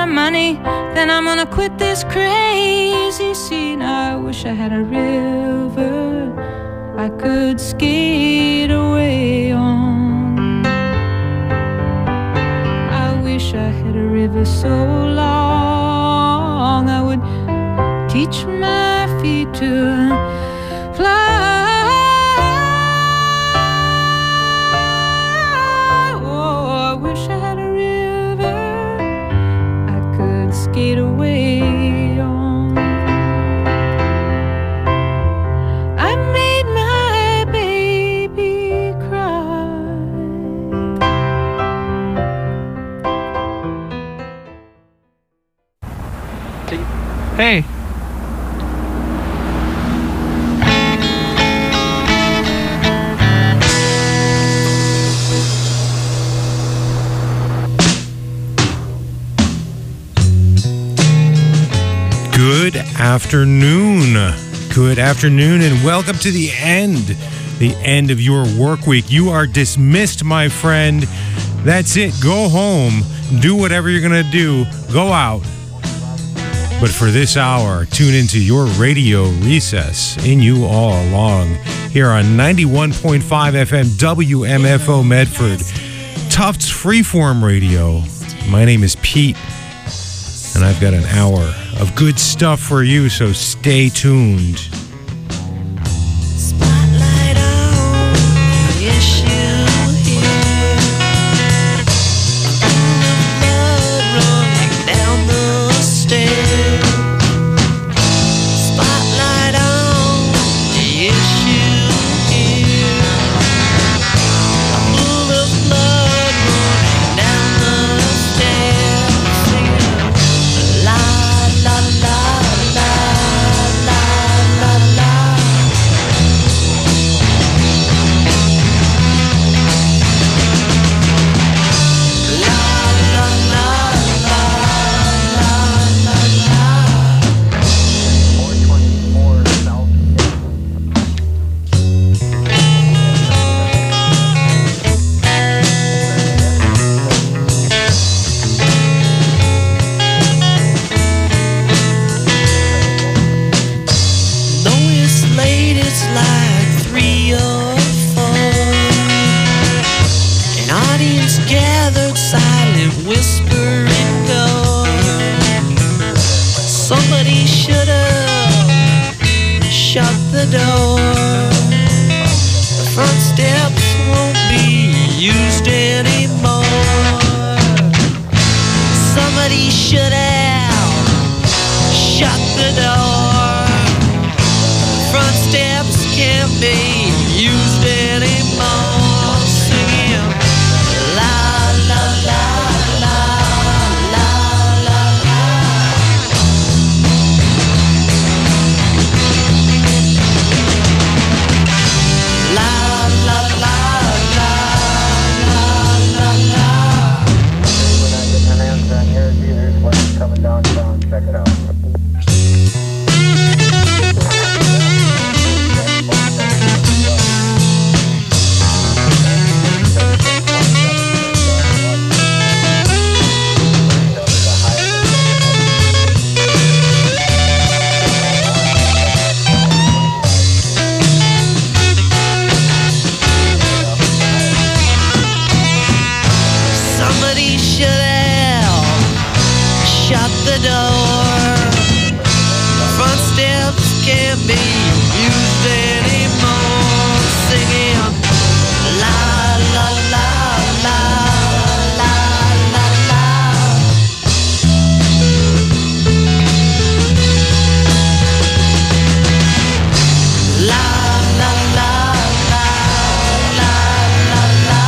money, then I'm gonna quit this crazy scene. I wish I had a river I could skate away on. I wish I had a river so long I would teach my feet to fly. Skate away on. I made my baby cry. Hey. Good afternoon. Good afternoon, and welcome to the end of your work week. You are dismissed, my friend. That's it. Go home. Do whatever you're going to do. Go out. But for this hour, tune into your radio recess in you all along here on 91.5 FM WMFO Medford, Tufts Freeform Radio. My name is Pete, and I've got an hour of good stuff for you, so stay tuned. Spotlight on the issue here. Blood running down the stairs. Spotlight on the issue here. A pool of blood running down the stairs. Singing la la la la la la la. Though it's late, it's like 3 or 4. An audience gathered, silent, whispering door. Somebody should have shut the door. The front steps won't be used anymore. Somebody should have shut the door. Front steps can't be used anymore. Singing la la la la la la la. La la la la la la la. We're not getting an answer on here either. What's coming downtown? Check it out. Somebody should have shut the door. The front steps can't be used anymore. Singing la la la la la la la. La la la la la la la.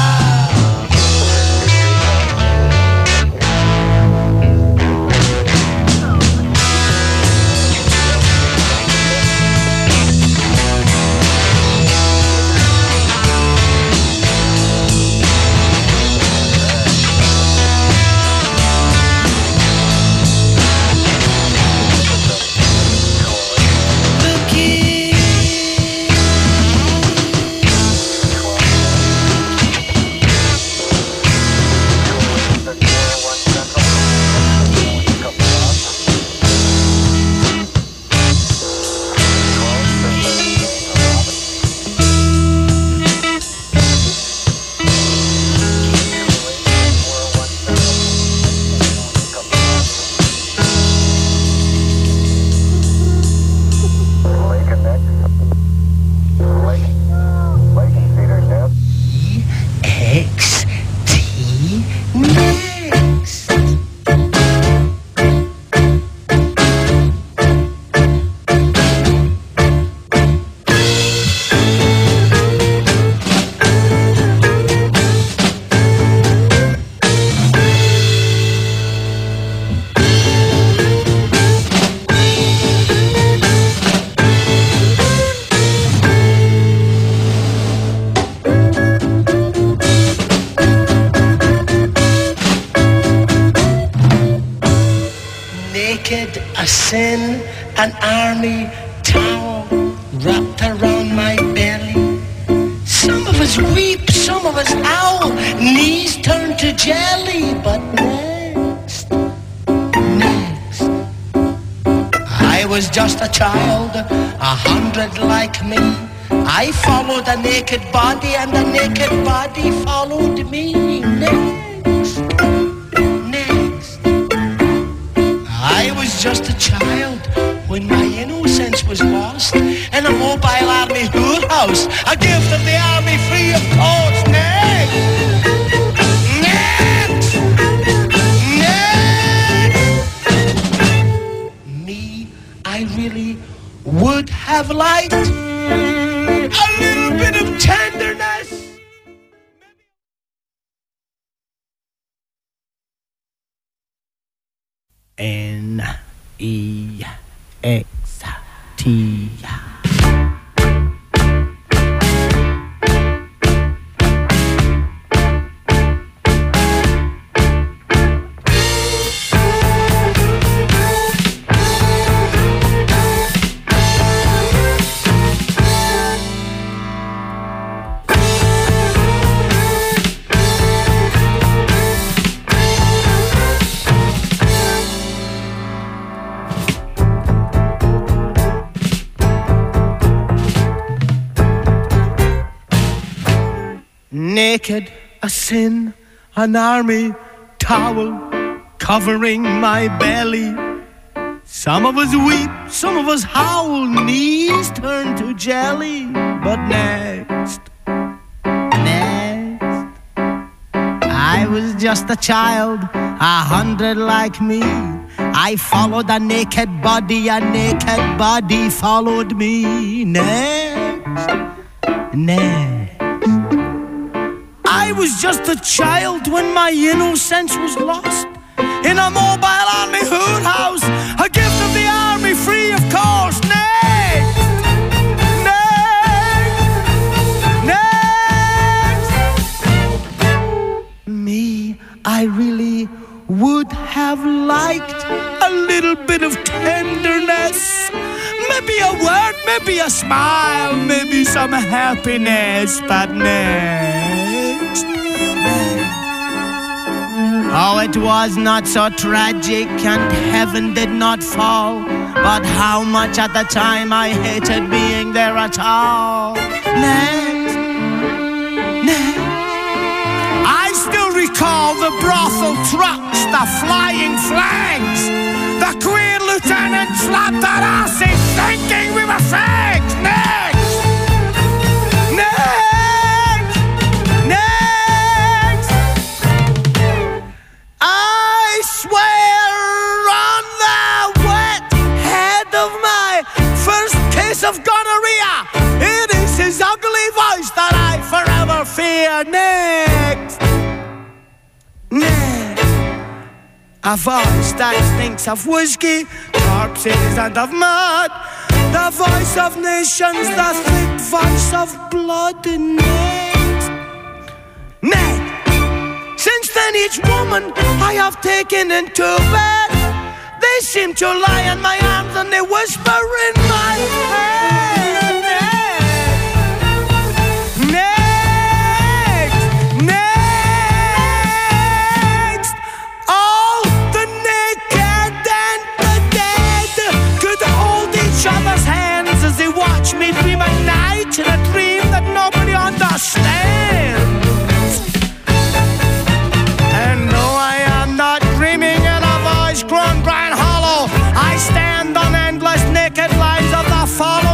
naked, a sin, an army towel wrapped around my belly. Some of us weep, some of us howl, knees turn to jelly, but next, I was just a child, 100 like me. I followed a naked body and a naked body followed me. Next, I was just a child when my innocence was lost in a mobile army hood house, a gift of the army free of cost. Next, me, I really would have liked a little bit of tenderness. N-E-X-T. Naked, a sin, an army towel covering my belly. Some of us weep, some of us howl, knees turn to jelly. But next, I was just a child, 100 like me. I followed a naked body followed me. Next, I was just a child when my innocence was lost in a mobile army hood house, a gift of the army free of cost. Next, me, I really would have liked a little bit of tenderness, maybe a word, maybe a smile, maybe some happiness, but next. Oh, it was not so tragic and heaven did not fall, but how much at the time I hated being there at all. Next, I still recall the brothel trucks, the flying flags, the Queen Lieutenant slapped our asses thinking we were fags. Next, I swear on the wet head of my first case of gonorrhea, it is his ugly voice that I forever fear. Next, a voice that stinks of whiskey, corpses and of mud, the voice of nations, the thick voice of blood. Next, since then each woman I have taken into bed, they seem to lie in my arms and they whisper in my head. Next, all the naked and the dead could hold each other's hands as they watch me dream at night in a dream that nobody understands. Dreaming in a voice grown, bright, hollow, I stand on endless naked lines of the follow.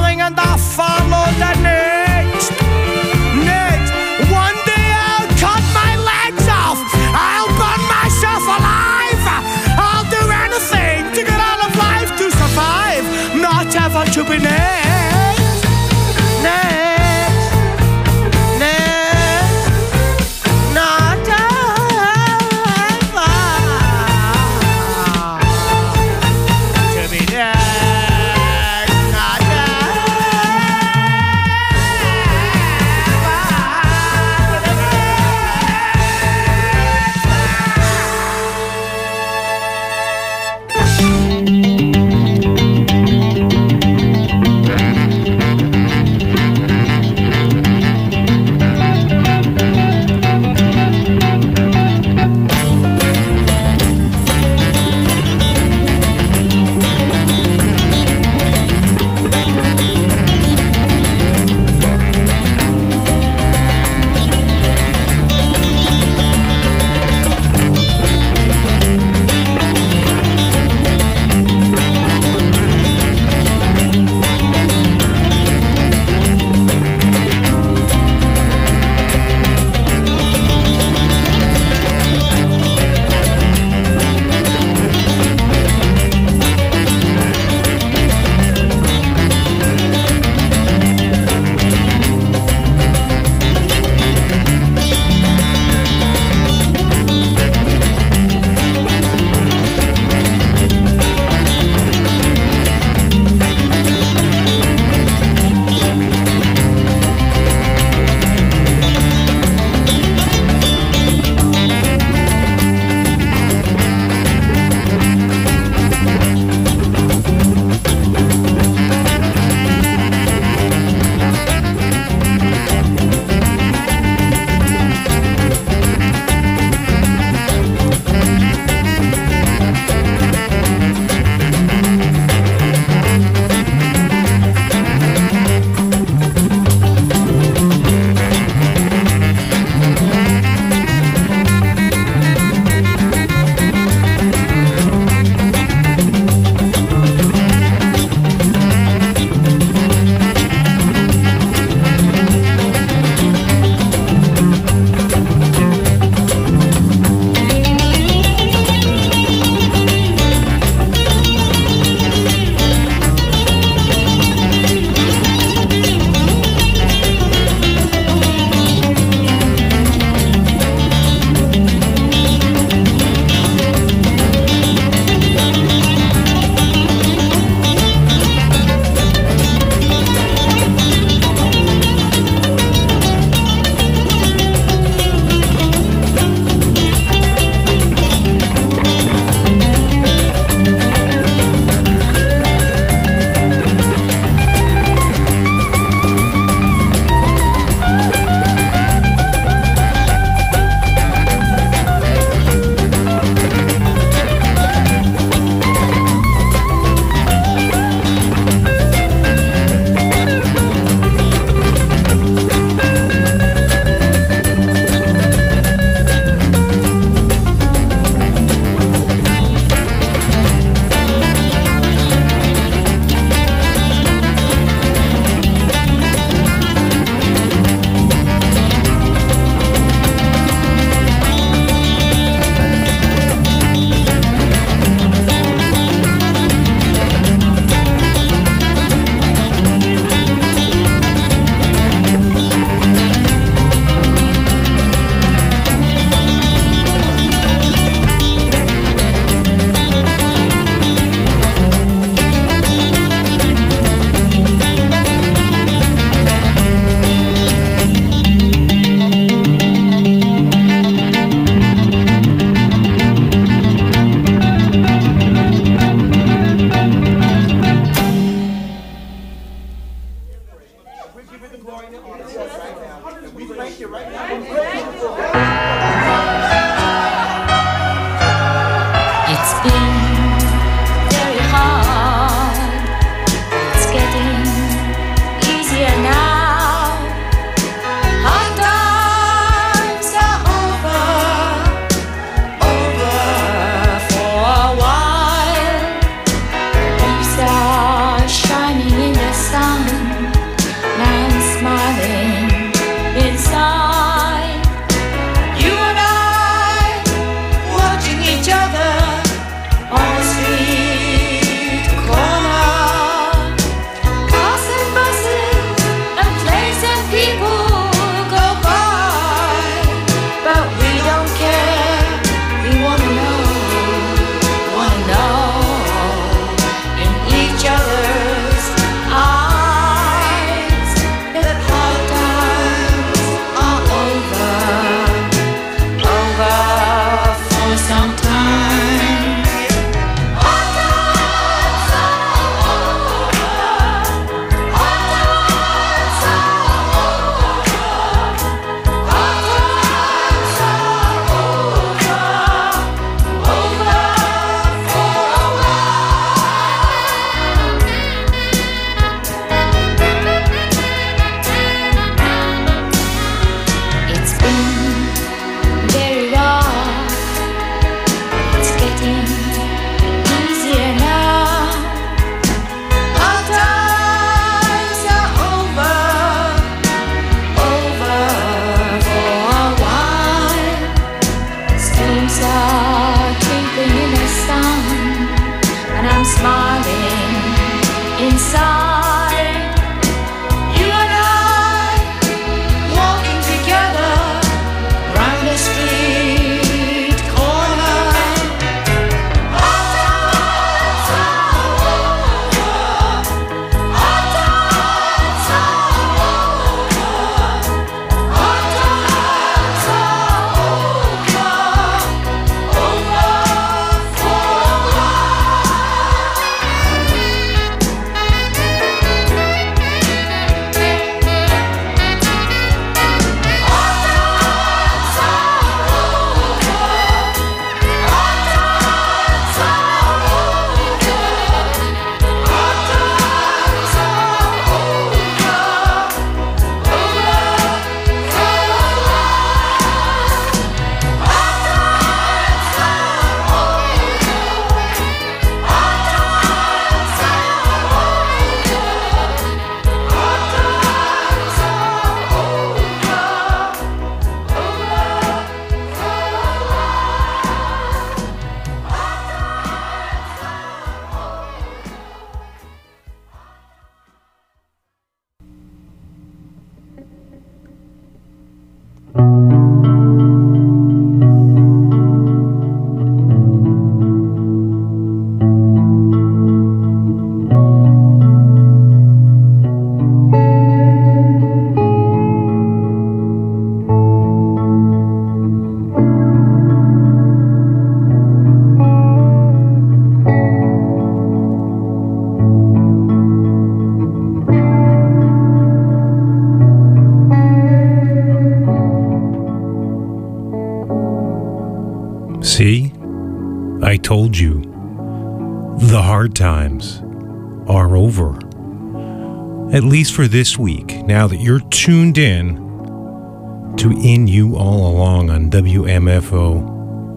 The hard times are over. At least for this week, now that you're tuned in to In You All Along on WMFO.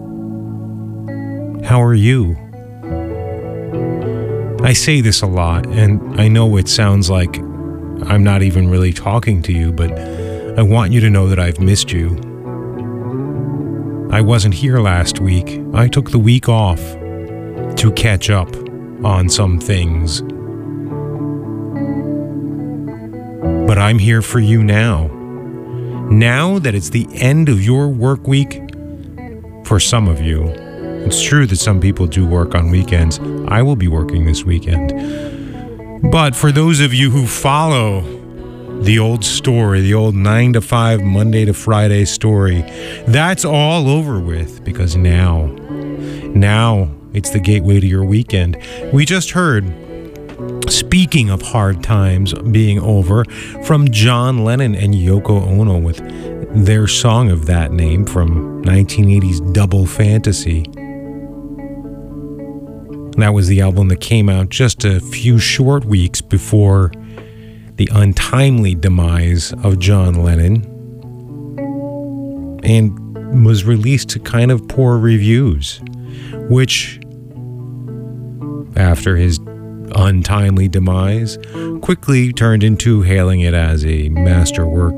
How are you? I say this a lot, and I know it sounds like I'm not even really talking to you, but I want you to know that I've missed you. I wasn't here last week. I took the week off to catch up on some things. But I'm here for you now. Now that it's the end of your work week, for some of you. It's true that some people do work on weekends. I will be working this weekend. But for those of you who follow the old story, the old 9 to 5, Monday to Friday story, that's all over with, because now it's the gateway to your weekend. We just heard, speaking of hard times being over, from John Lennon and Yoko Ono with their song of that name from 1980's Double Fantasy. That was the album that came out just a few short weeks before the untimely demise of John Lennon, and was released to kind of poor reviews, which, after his untimely demise, quickly turned into hailing it as a masterwork.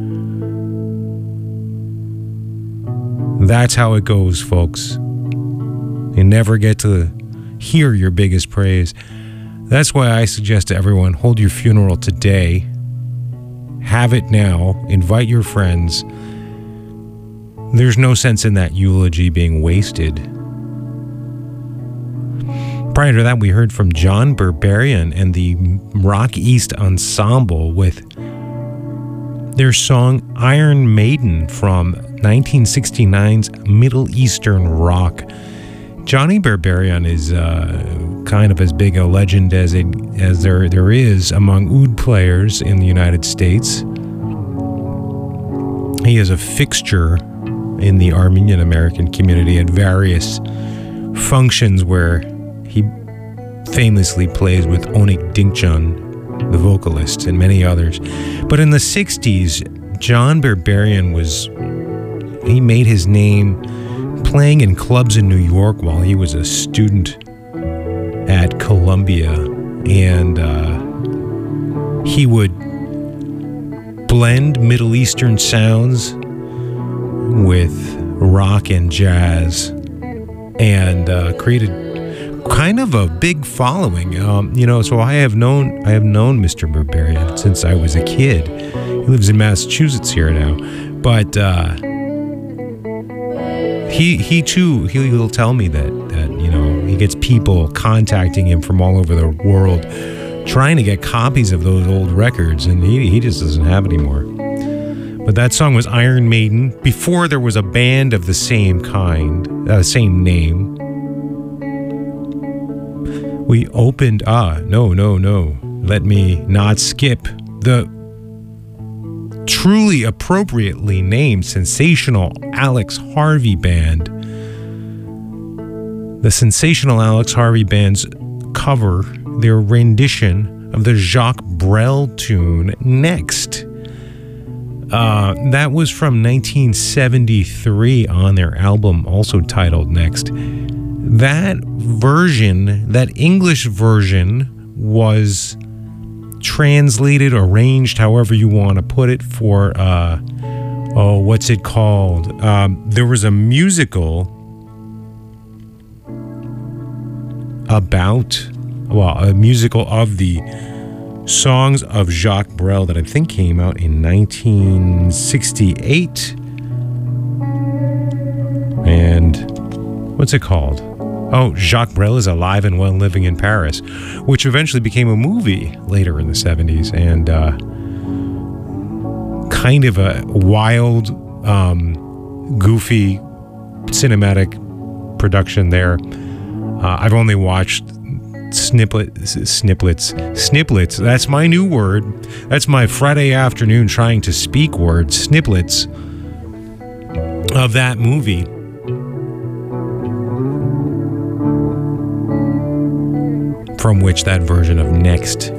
That's how it goes, folks. You never get to hear your biggest praise. That's why I suggest to everyone, hold your funeral today. Have it now. Invite your friends. There's no sense in that eulogy being wasted. Prior to that, we heard from John Berberian and the Rock East Ensemble with their song Iron Maiden from 1969's Middle Eastern Rock. Johnny Berberian is kind of as big a legend as there is among oud players in the United States. He is a fixture in the Armenian American community at various functions where he famously plays with Onik Dinkcan, the vocalist, and many others. But in the 60s, John Berberian he made his name playing in clubs in New York while he was a student at Columbia, and he would blend Middle Eastern sounds with rock and jazz, and created kind of a big following. So I have known Mr. Berberian since I was a kid. He lives in Massachusetts here now, but he too, he'll tell me that he gets people contacting him from all over the world trying to get copies of those old records, and he just doesn't have anymore. But that song was Iron Maiden, before there was a band of the same kind, same name. We opened, let me not skip the truly appropriately named Sensational Alex Harvey Band. The Sensational Alex Harvey Band's cover, their rendition of the Jacques Brel tune Next. That was from 1973 on their album, also titled Next. That version, that English version, was translated, arranged, however you want to put it, for what's it called? There was a musical a musical of the songs of Jacques Brel that I think came out in 1968. And what's it called? Oh, Jacques Brel is Alive and Well Living in Paris, which eventually became a movie later in the 70s, and kind of a wild, goofy cinematic production there. I've only watched snippets. That's my new word. That's my Friday afternoon trying to speak word, snippets of that movie. from which that version of Next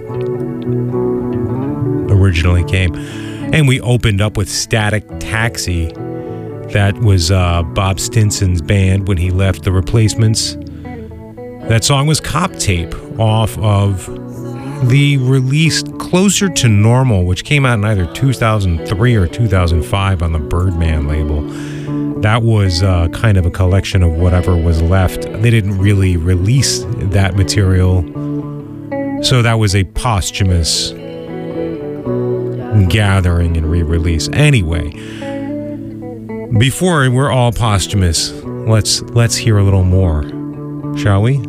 originally came. And we opened up with Static Taxi. That was Bob Stinson's band when he left the Replacements. That song was Cop Tape off of the release Closer to Normal, which came out in either 2003 or 2005 on the Birdman label. That was kind of a collection of whatever was left. They didn't really release that material, so that was a posthumous gathering and re-release. Anyway, before we're all posthumous, let's hear a little more, shall we?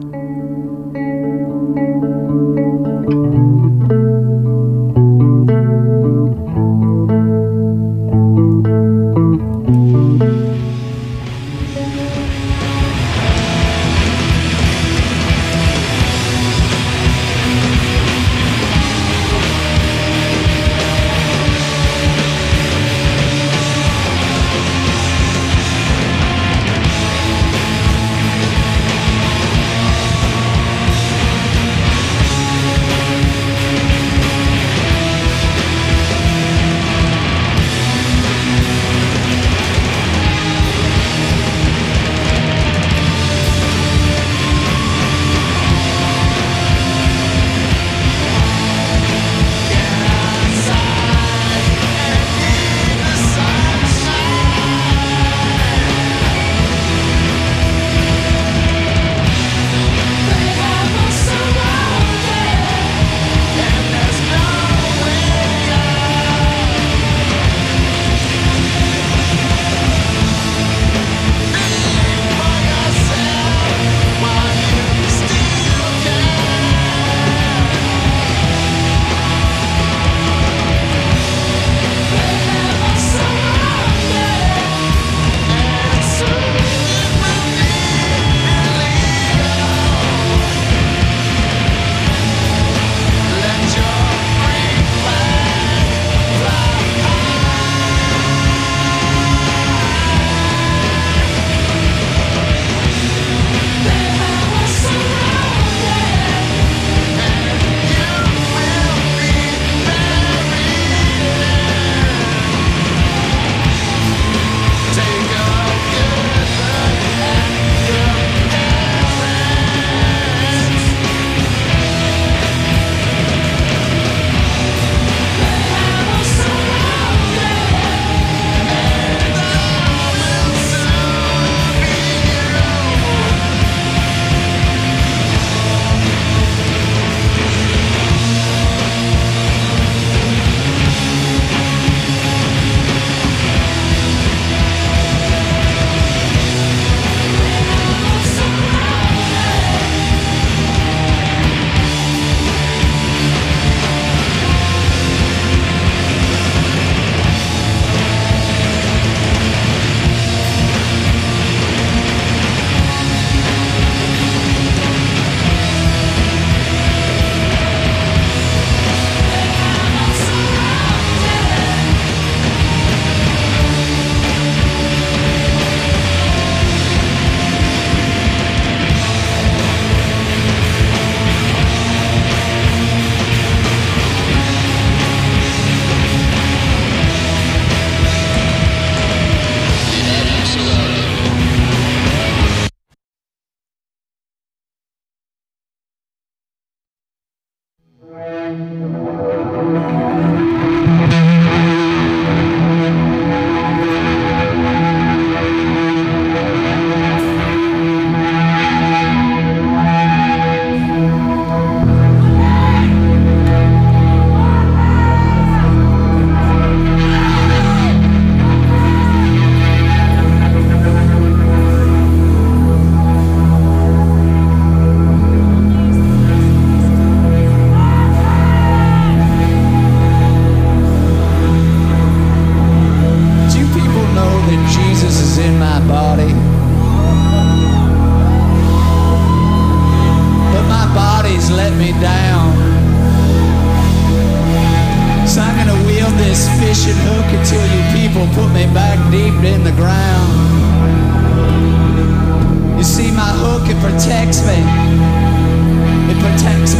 protects me. It protects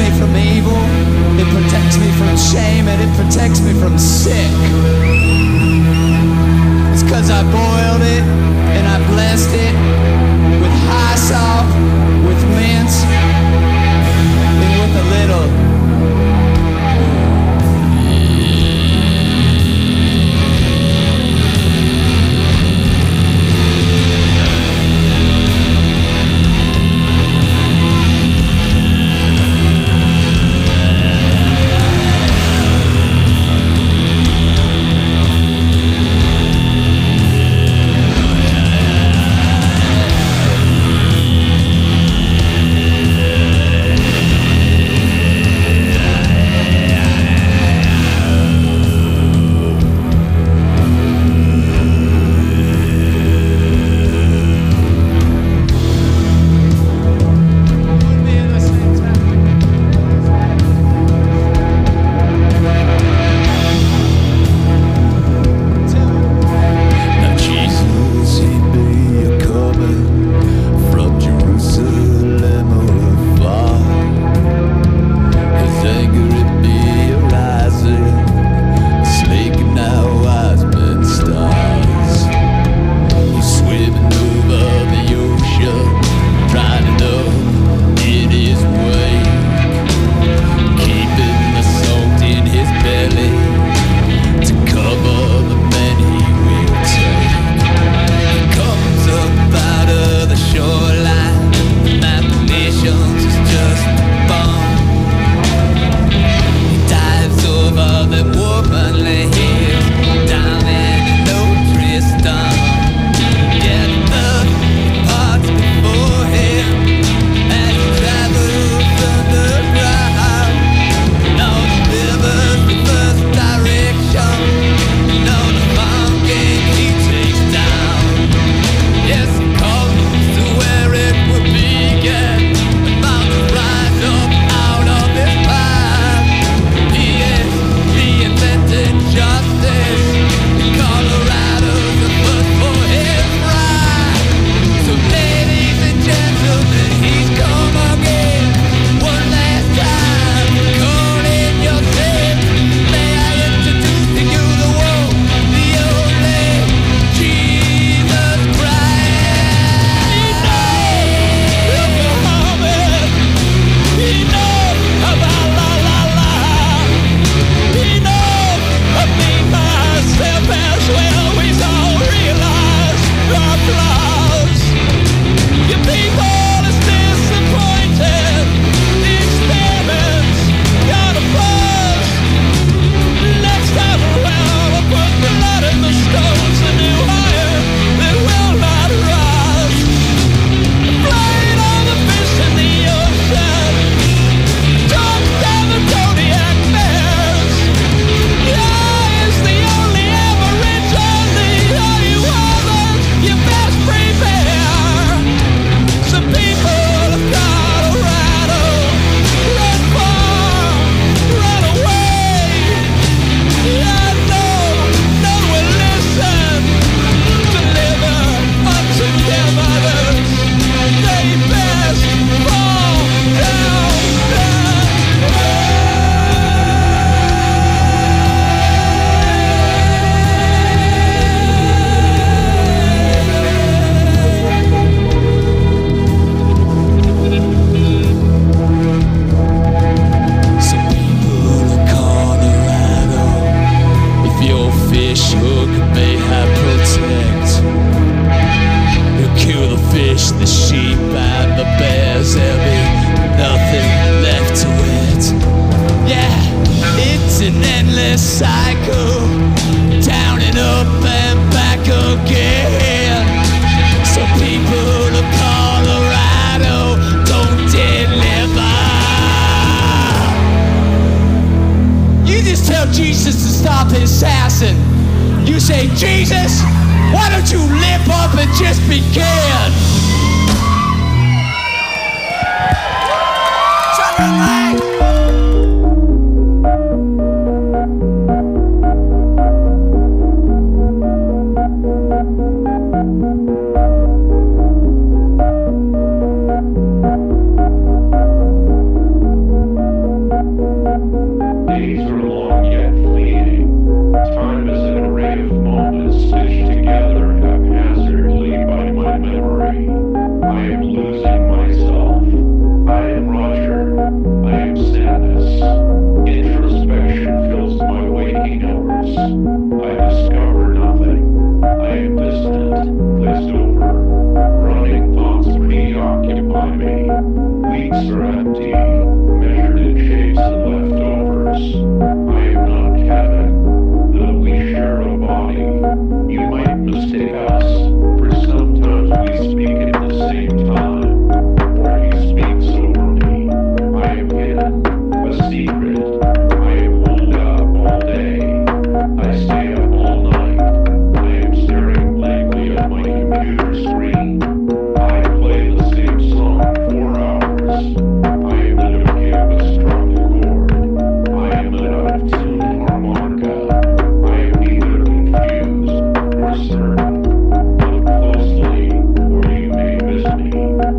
from shame and it protects me from sick. It's 'cause I boiled it and I blessed it with high salt, with mint, and with a little. Days stomachs are empty, measured in shapes and leftovers. I am not Kevin, though we share a body. You might mistake us, for sometimes we speak at the same time, or he speaks over me. I am hidden, a secret. I am holed up all day. I stay up all night. I am staring blankly at my computer screen. I play the same song 4 hours. I am the nookie of a strung chord. I am an out-of-tune harmonica. I am neither confused nor certain. Look closely, or you may miss me.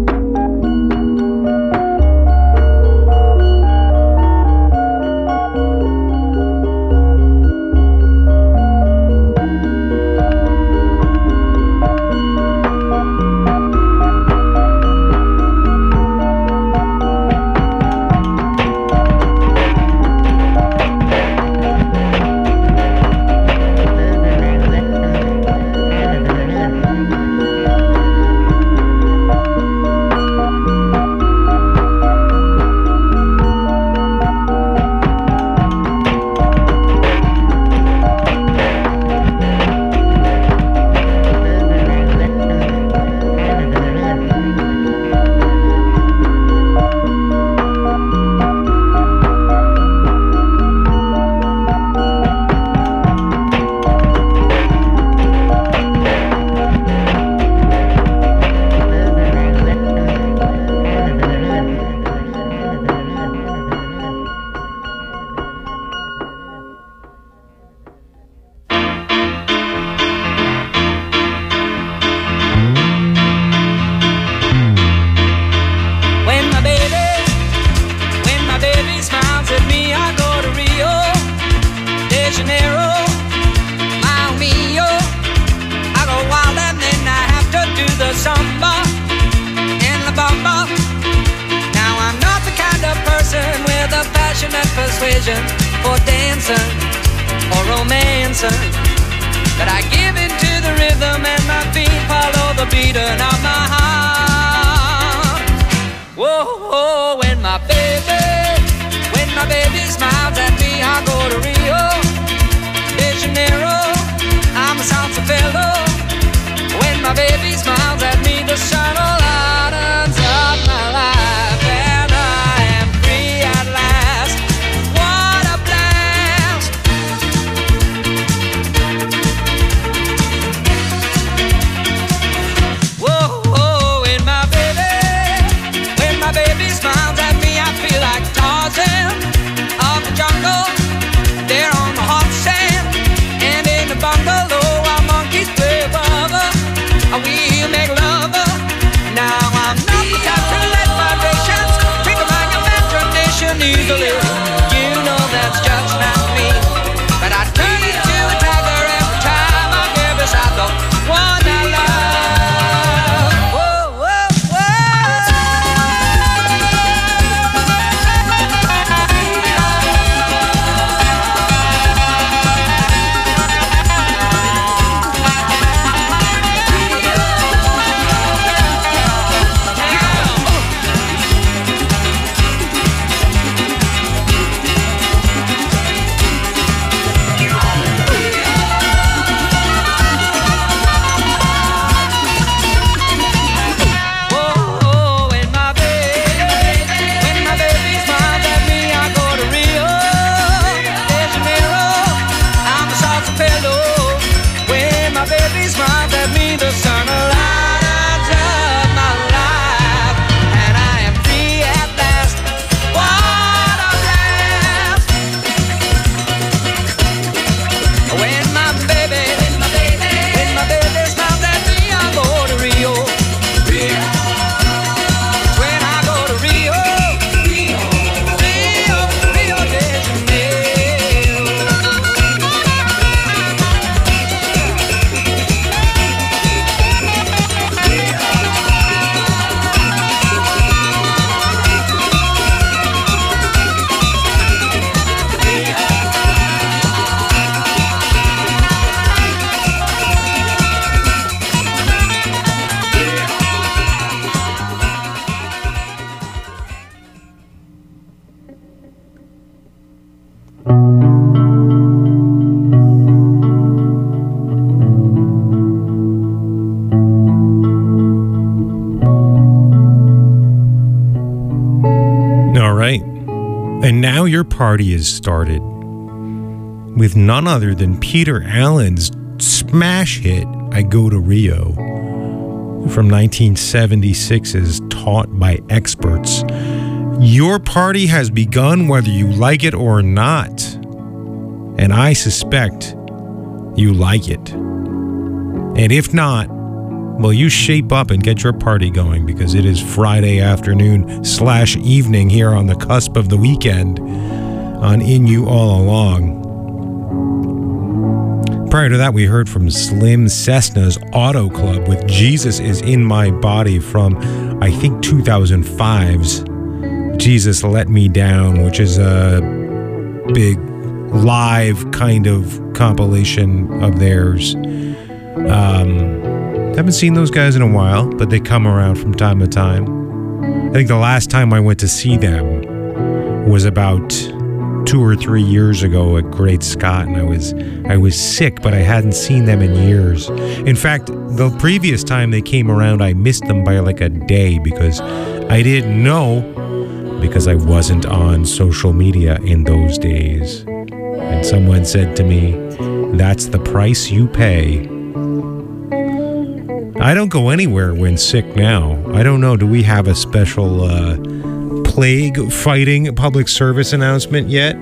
Persuasion for dancing or romancing, but I give in to the rhythm and my feet follow the beating of my heart. Whoa, whoa, when my baby smiles at me, I go to Rio de Janeiro. I'm a salsa fellow. When my baby smiles at me, the sun lightens up my life, and I am free at last. What a blast! Whoa, whoa, when my baby smiles at me, I feel like Tarzan of the jungle. There on the hot sand, and in the bungalow, our monkeys play rubber. We make love. Now right. And now your party is started with none other than Peter Allen's smash hit, I Go to Rio, from 1976's Taught by Experts. Your party has begun whether you like it or not. And I suspect you like it. And if not, well, you shape up and get your party going, because it is Friday afternoon/evening here on the cusp of the weekend on In You All Along. Prior to that, we heard from Slim Cessna's Auto Club with Jesus Is in My Body from, I think, 2005's Jesus Let Me Down, which is a big live kind of compilation of theirs. Haven't seen those guys in a while, but they come around from time to time. I think the last time I went to see them was about 2 or 3 years ago at Great Scott, and I was sick, but I hadn't seen them in years. In fact, the previous time they came around, I missed them by like a day because I didn't know, because I wasn't on social media in those days. And someone said to me, "That's the price you pay." I don't go anywhere when sick now. I don't know, do we have a special plague-fighting public service announcement yet?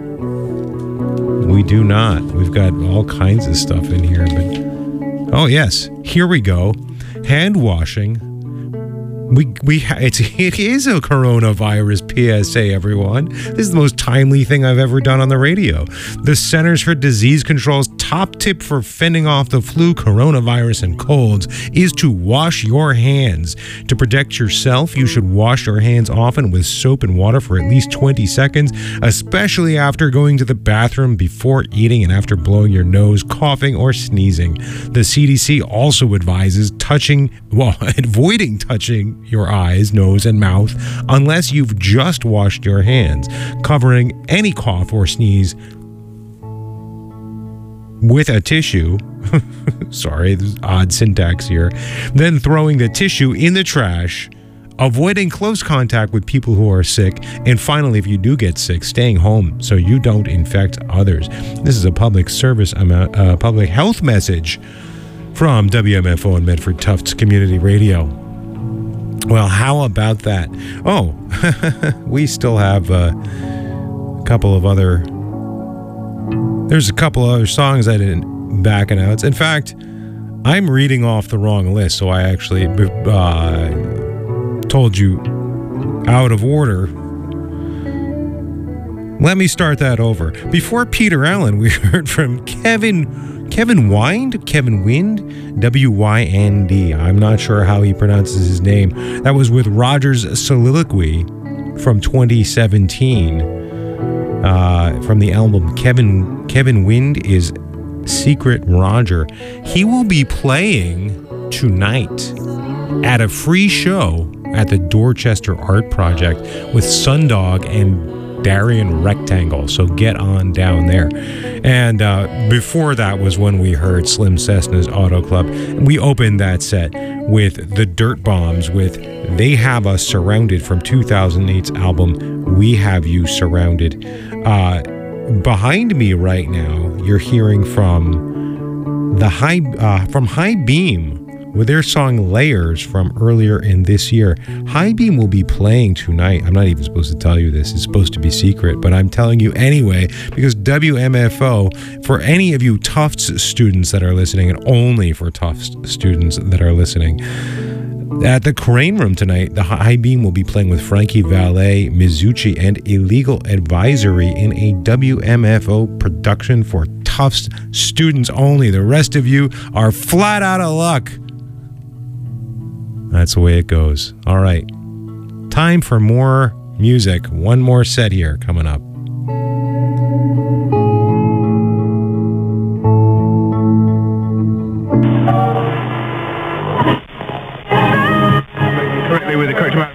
We do not. We've got all kinds of stuff in here, but... Oh, yes. Here we go. Hand washing. It is a coronavirus PSA, everyone. This is the most timely thing I've ever done on the radio. The Centers for Disease Control's top tip for fending off the flu, coronavirus, and colds is to wash your hands. To protect yourself, you should wash your hands often with soap and water for at least 20 seconds, especially after going to the bathroom, before eating, and after blowing your nose, coughing, or sneezing. The CDC also advises avoiding touching your eyes, nose, and mouth unless you've just washed your hands, covering any cough or sneeze with a tissue. Sorry, there's odd syntax here. Then throwing the tissue in the trash, avoiding close contact with people who are sick, and finally, if you do get sick, staying home so you don't infect others. This is a public service, public health message from WMFO and Medford Tufts Community Radio. Well, how about that? Oh, we still have a couple of other... There's a couple other songs I didn't back announce. In fact, I'm reading off the wrong list, so I actually told you out of order. Let me start that over. Before Peter Allen, we heard from Kevin Wind, W-Y-N-D. I'm not sure how he pronounces his name. That was with Roger's Soliloquy from 2017. From the album Kevin Wind is Secret Roger. He will be playing tonight at a free show at the Dorchester Art Project with Sundog and Darien Rectangle, so get on down there. And before that was when we heard Slim Cessna's Auto Club. We opened that set with the Dirt Bombs with They Have Us Surrounded from 2008's album We Have You Surrounded. Behind me right now, you're hearing from High Beam with their song Layers from earlier in this year. High Beam will be playing tonight. I'm not even supposed to tell you this. It's supposed to be secret, but I'm telling you anyway, because WMFO, for any of you Tufts students that are listening, and only for Tufts students that are listening, at the Crane Room tonight, the High Beam will be playing with Frankie Valli, Mizuchi, and Illegal Advisory in a WMFO production for Tufts students only. The rest of you are flat out of luck. That's the way it goes. All right. Time for more music. One more set here coming up. Correctly with the correct amount.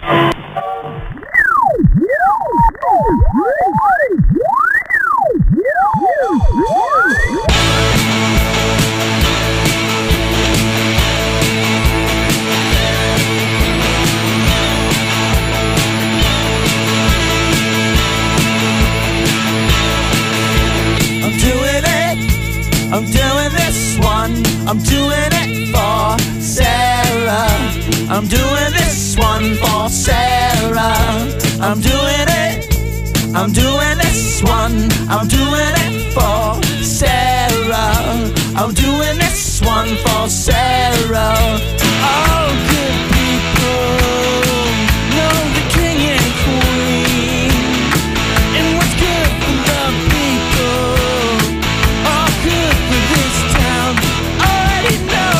I'm doing this one, I'm doing it for Sarah. I'm doing this one for Sarah. All good people know the king and queen, and what's good for the people, all good for this town, already know.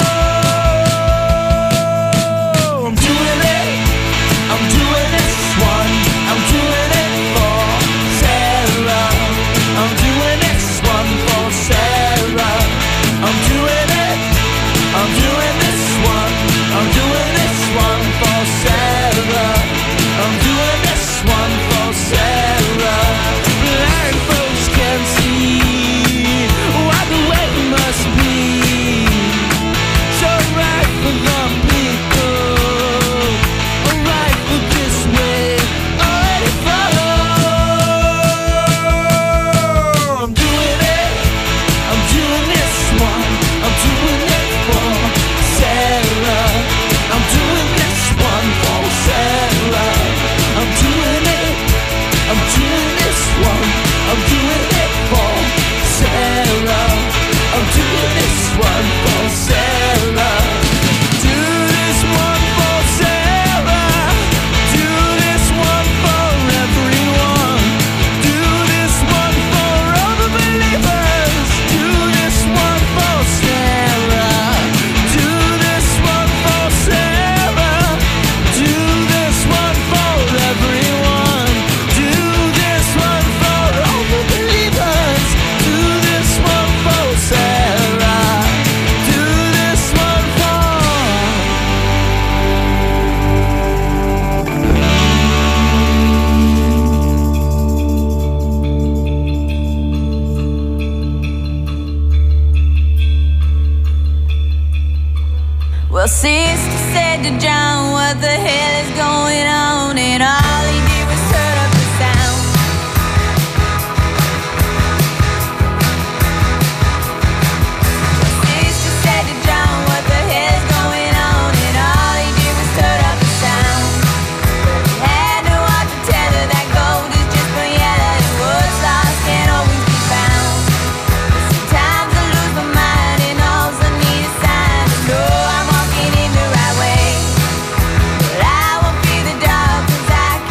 I'm doing it, I'm doing this one, I'm doing it for Sarah. I'm doing this one for Sarah. I'm doing it, I'm doing this one, I'm doing this one for Sarah. I'm doing this one for Sarah. Blind folks can see what the way must be. So right for the people, right for this way, already follow. I'm doing it, I'm doing this one, I'm doing it for Sarah. I'm doing this one for Sarah. I'm doing it, I'm doing this one, I'm doing it for Sarah. I'm doing this one for Sarah. Do this one for Sarah. Do this one for everyone. Do this one for all the believers. Do this one for Sarah. Do this one for Sarah. Do this one for everyone. Do this one for all the believers. Do this one for Sarah. Do this one for. Well, sister said to John, what the hell is going on? And all he did was turn up the sound. Sister said to John, what the hell is going on? And all he did was turn up the sound. Had no heart to tell her that gold is just for yellow, and what's lost can't always be found. Sometimes I lose my mind and all I need is sign to know I'm walking in the right way. But I won't be the dog 'cause I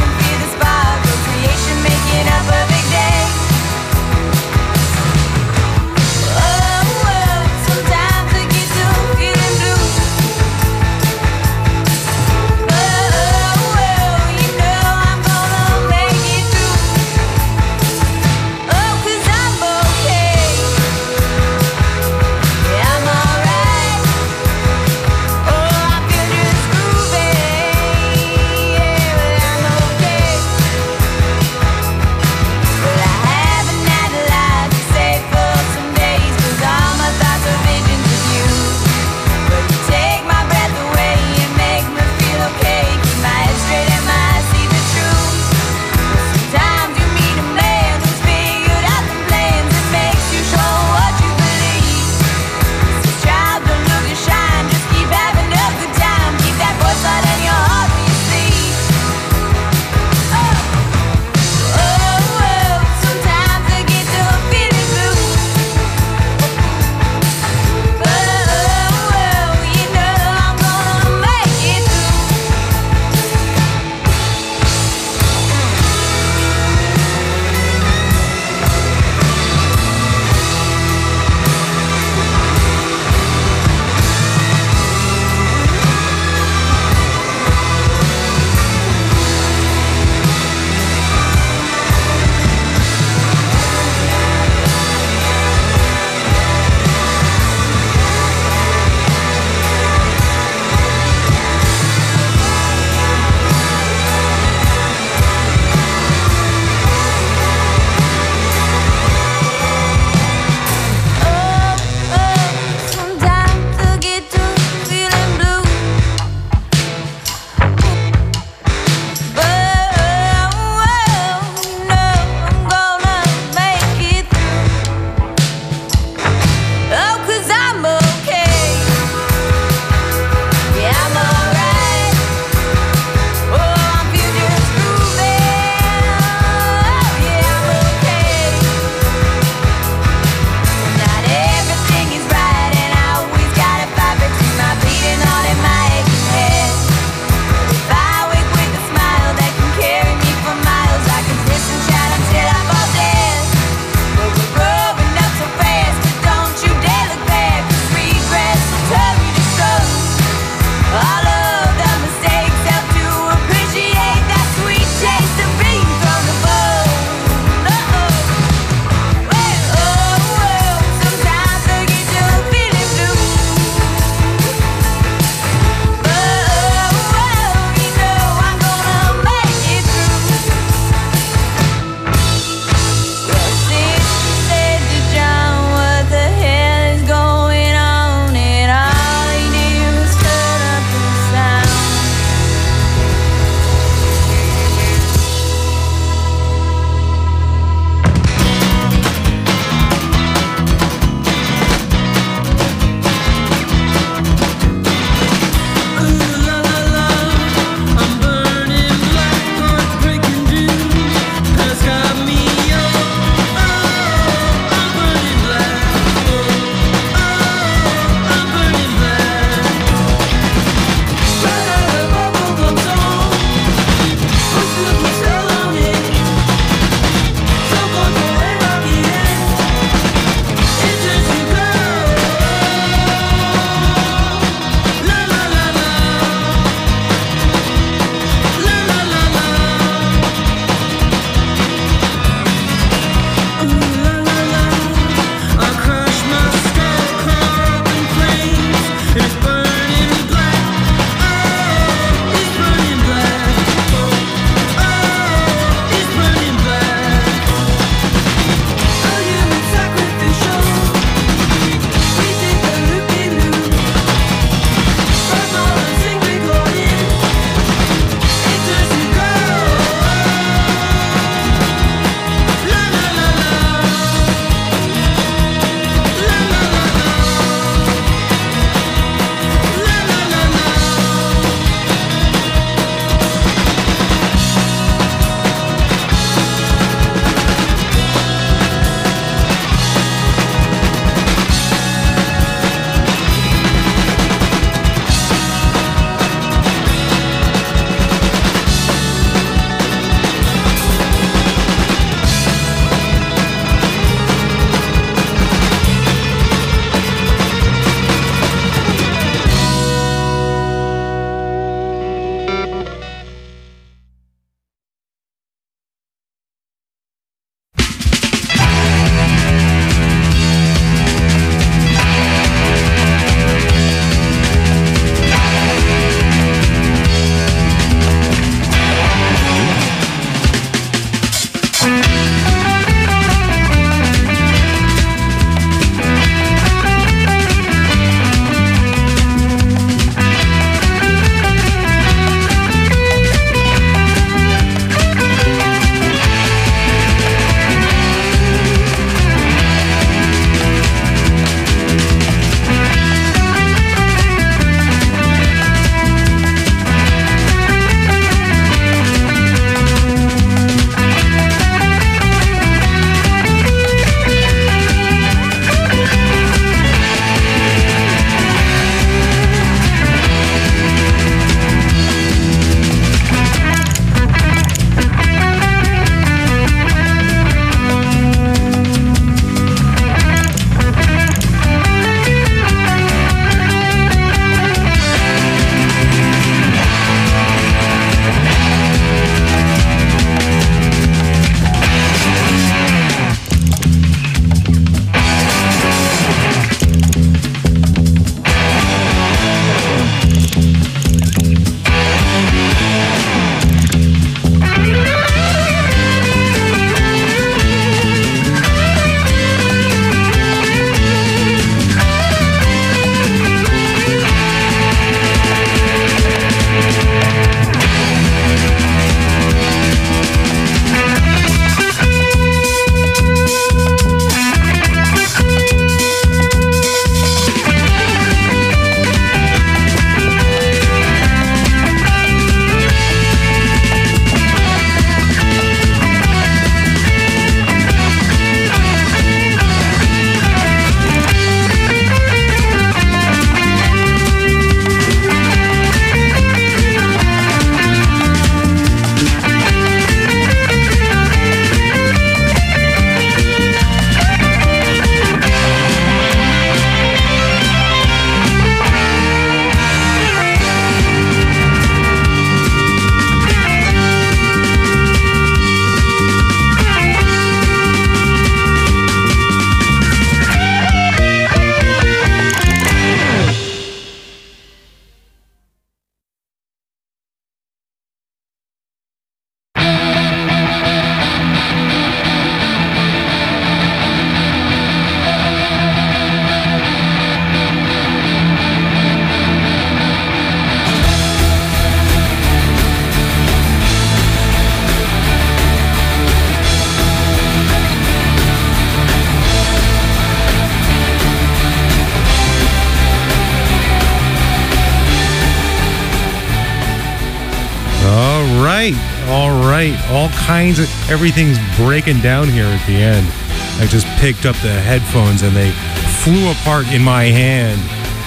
all kinds of, everything's breaking down here at the end. I just picked up the headphones and they flew apart in my hand,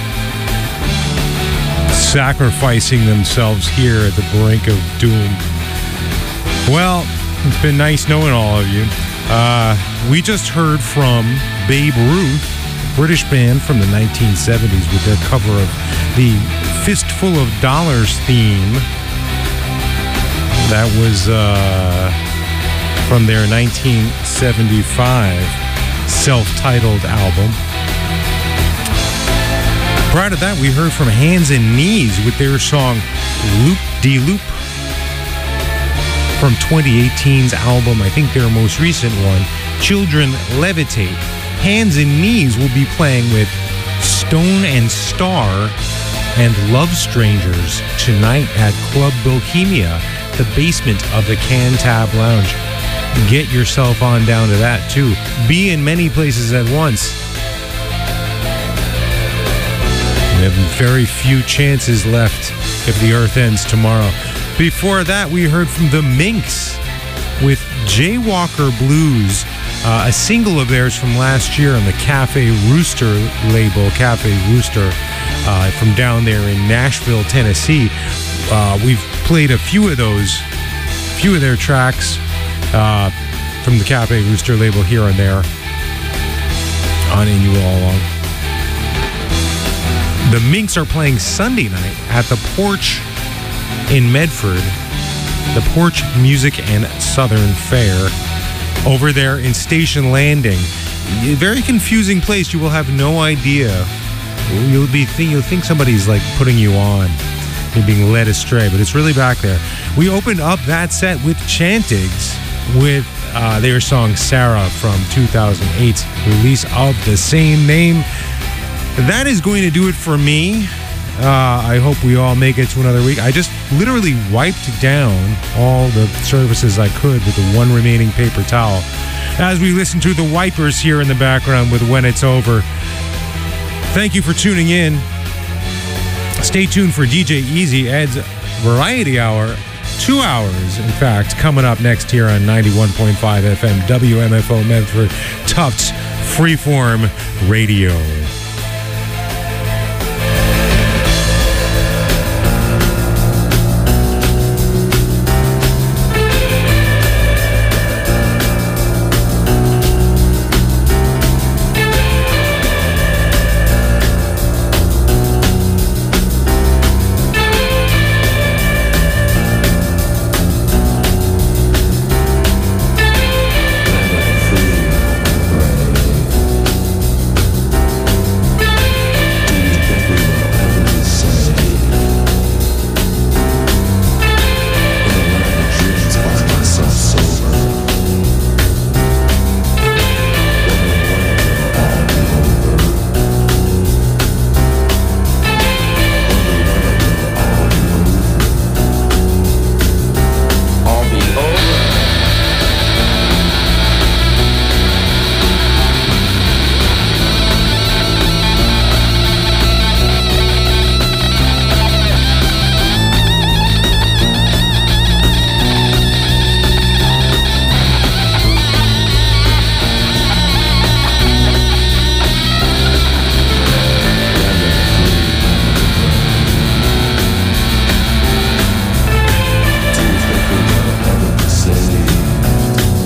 sacrificing themselves here at the brink of doom. Well, it's been nice knowing all of you. We just heard from Babe Ruth, a British band from the 1970s, with their cover of the Fistful of Dollars theme. That was from their 1975 self-titled album. Prior to that, we heard from Hands and Knees with their song Loop De Loop from 2018's album, I think their most recent one, Children Levitate. Hands and Knees will be playing with Stone and Star and Love Strangers tonight at Club Bohemia, the basement of the Cantab Lounge. Get yourself on down to that too. Be in many places at once. We have very few chances left if the earth ends tomorrow. Before that, we heard from the Minx with Jaywalker Blues, a single of theirs from last year on the Cafe Rooster label, Cafe Rooster, from down there in Nashville, Tennessee. We've played a few of their tracks from the Cafe Rooster label here and there on In You All Along. The Minx are playing Sunday night at the Porch in Medford, the Porch Music and Southern Fair, over there in Station Landing. A very confusing place. You will have no idea. You'll think somebody's like putting you on. You're being led astray, but it's really back there. We opened up that set with Chantigs with their song Sarah from 2008's release of the same name. That is going to do it for me. I hope we all make it to another week. I just literally wiped down all the surfaces I could with the one remaining paper towel as we listen to the Wipers here in the background with When It's Over. Thank you for tuning in. Stay tuned for DJ Easy, Ed's Variety Hour. 2 hours, in fact, coming up next here on 91.5 FM WMFO Medford Tufts Freeform Radio.